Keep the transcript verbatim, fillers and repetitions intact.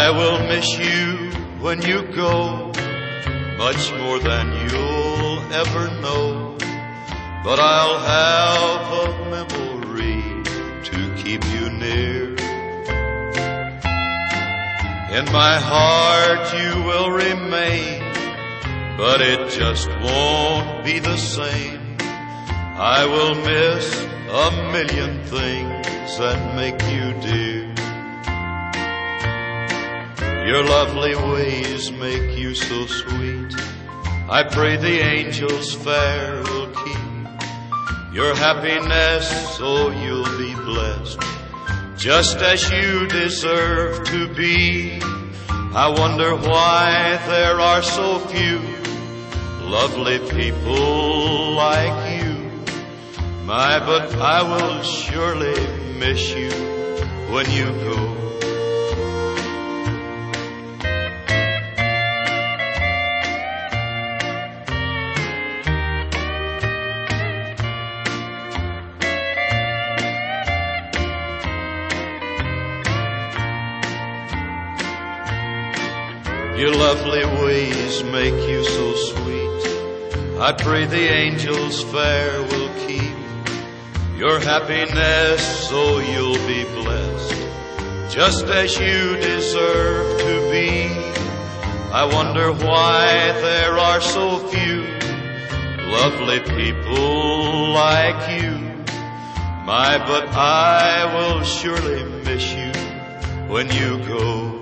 I will miss you when you go, much more than you'll ever know. But I'll have a memory to keep you near. In my heart you will remain, but it just won't be the same. I will miss a million things that make you dear. Your lovely ways make you so sweet. I pray the angels fair will keep your happiness so you'll be blessed, just as you deserve to be. I wonder why there are so few lovely people like you. My, but I will surely miss you when you go. Your lovely ways make you so sweet. I pray the angels fair will keep your happiness so you'll be blessed, just as you deserve to be. I wonder why there are so few lovely people like you. My, but I will surely miss you when you go.